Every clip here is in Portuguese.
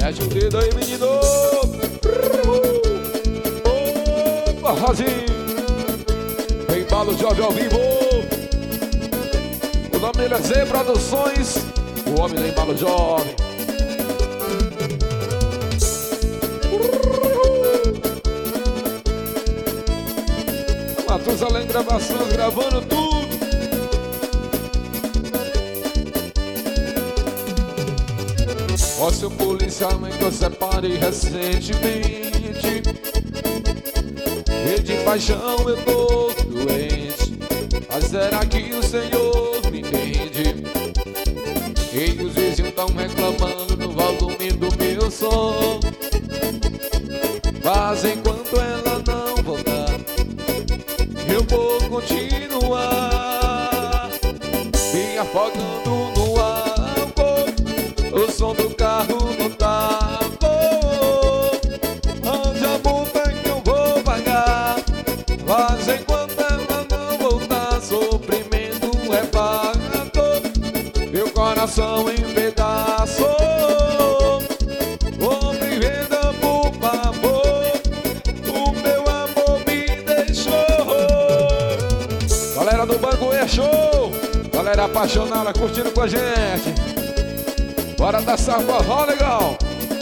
Mete o dedo aí, menino. Opa, Rosinho. Embalo Jovem ao vivo. O nome dele é Z Produções. O homem do Embalo Jovem. Matusalém Gravações, gravando tudo. Ó, seu policiamento eu separei recentemente. E de paixão eu tô doente. Mas será que o Senhor me entende? E os vizinhos tão reclamando no volume do meu som. Mas enquanto ela não voltar, eu vou continuar me afogando no álcool. O som do carro não tá bom. Onde a multa que eu vou pagar? Mas enquanto ela não voltar, sofrimento é pago. Meu coração em pedaços. Compreenda, por favor, o meu amor me deixou. Galera do Banco é show. Galera apaixonada curtindo com a gente. Bora dançar forró legal.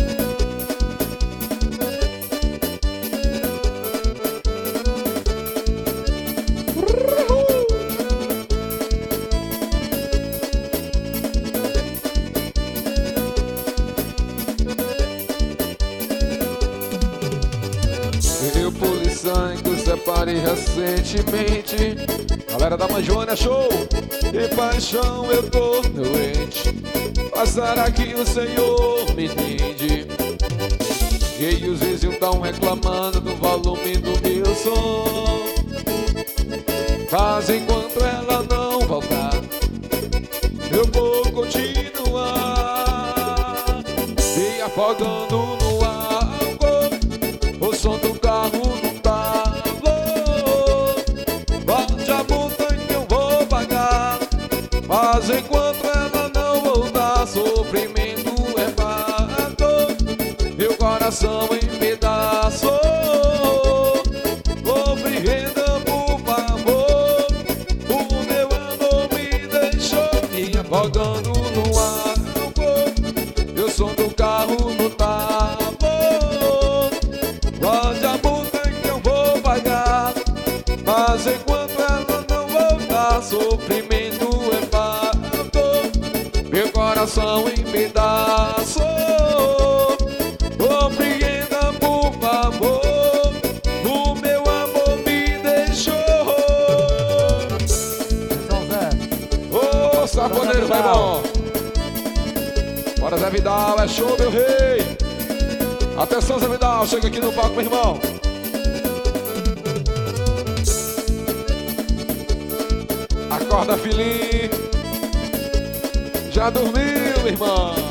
Eu, policial, que eu separei recentemente. Galera da Manjona é show. De paixão eu tô doente. Mas será que o Senhor me entende? E os vizinhos tão reclamando do volume do meu som. Mas enquanto ela não voltar, eu vou continuar me afogando no álcool. O som do carro não tá bom. Bote a multa que eu vou pagar. Mas enquanto ela não voltar, sofrimento é pago. Meu coração em pedaços. Compreenda, por favor, o meu amor me deixou me afogando no álcool. E o som do carro não tá bom. Bote a multa que eu vou pagar. Mas enquanto ela não voltar, sofrimento é pago. Meu coração em pedaços. Compreenda, por favor, o meu amor me deixou. São Zé. Ô, safoneiro, vai bom. Bora, Zé Vidal, é show, meu rei. Atenção, Zé Vidal, chega aqui no palco, meu irmão. Acorda, filhinho. Já dormiu, irmão?